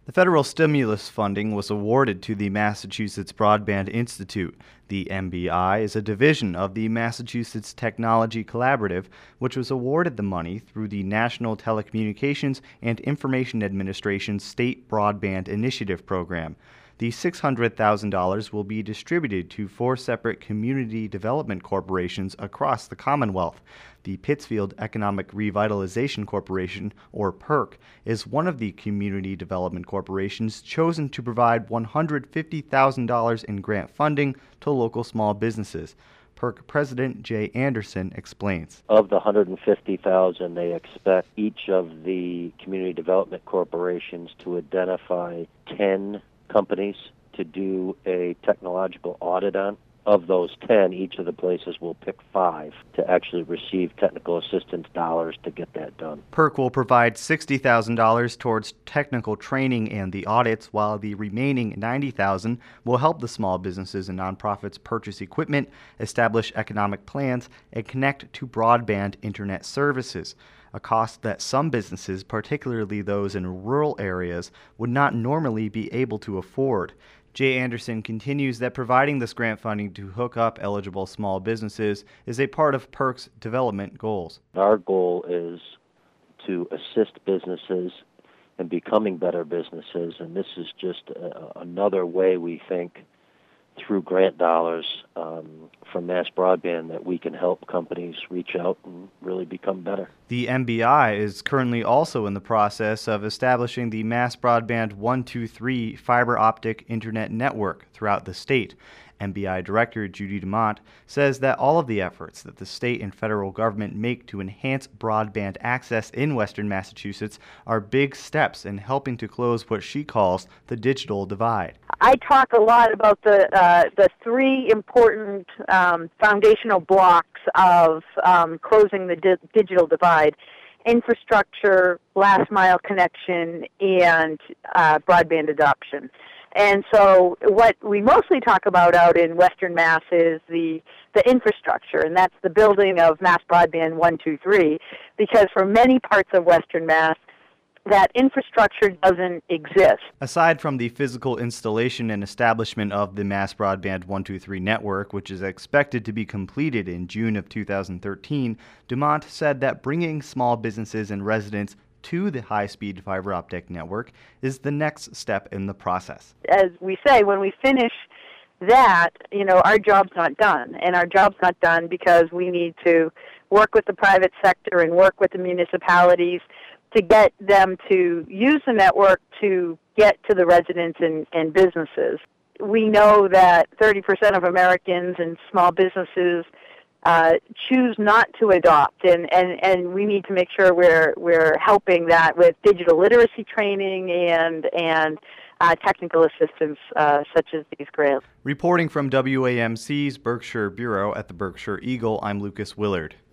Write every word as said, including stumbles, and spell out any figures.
The federal stimulus funding was awarded to the Massachusetts Broadband Institute. The M B I is a division of the Massachusetts Technology Collaborative, which was awarded the money through the National Telecommunications and Information Administration's State Broadband Initiative program. The six hundred thousand dollars will be distributed to four separate community development corporations across the Commonwealth. The Pittsfield Economic Revitalization Corporation, or PERC, is one of the community development corporations chosen to provide one hundred fifty thousand dollars in grant funding to local small businesses. PERC President Jay Anderson explains. Of the one hundred fifty thousand dollars, they expect each of the community development corporations to identify ten companies to do a technological audit on. Of those ten, each of the places will pick five to actually receive technical assistance dollars to get that done. PERC will provide sixty thousand dollars towards technical training and the audits, while the remaining ninety thousand dollars will help the small businesses and nonprofits purchase equipment, establish economic plans, and connect to broadband internet services, a cost that some businesses, particularly those in rural areas, would not normally be able to afford. Jay Anderson continues that providing this grant funding to hook up eligible small businesses is a part of PERC's development goals. Our goal is to assist businesses in becoming better businesses, and this is just a, another way we think through grant dollars um, from Mass Broadband that we can help companies reach out and really become better. The M B I is currently also in the process of establishing the Mass Broadband one two three fiber optic internet network throughout the state. M B I Director Judy DeMont says that all of the efforts that the state and federal government make to enhance broadband access in Western Massachusetts are big steps in helping to close what she calls the digital divide. I talk a lot about the uh, the three important um, foundational blocks of um, closing the di- digital divide: infrastructure, last mile connection, and uh, broadband adoption. And so what we mostly talk about out in Western Mass is the, the infrastructure, and that's the building of Mass Broadband one two three, because for many parts of Western Mass, that infrastructure doesn't exist. Aside from the physical installation and establishment of the Mass Broadband one two three network, which is expected to be completed in June of two thousand thirteen, DeMont said that bringing small businesses and residents to the high-speed fiber optic network is the next step in the process. As we say, when we finish that, you know, our job's not done. And our job's not done because we need to work with the private sector and work with the municipalities to get them to use the network to get to the residents and, and businesses. We know that thirty percent of Americans and small businesses Uh, choose not to adopt, and, and, and we need to make sure we're we're helping that with digital literacy training and and uh, technical assistance uh, such as these grants. Reporting from W A M C's Berkshire Bureau at the Berkshire Eagle, I'm Lucas Willard.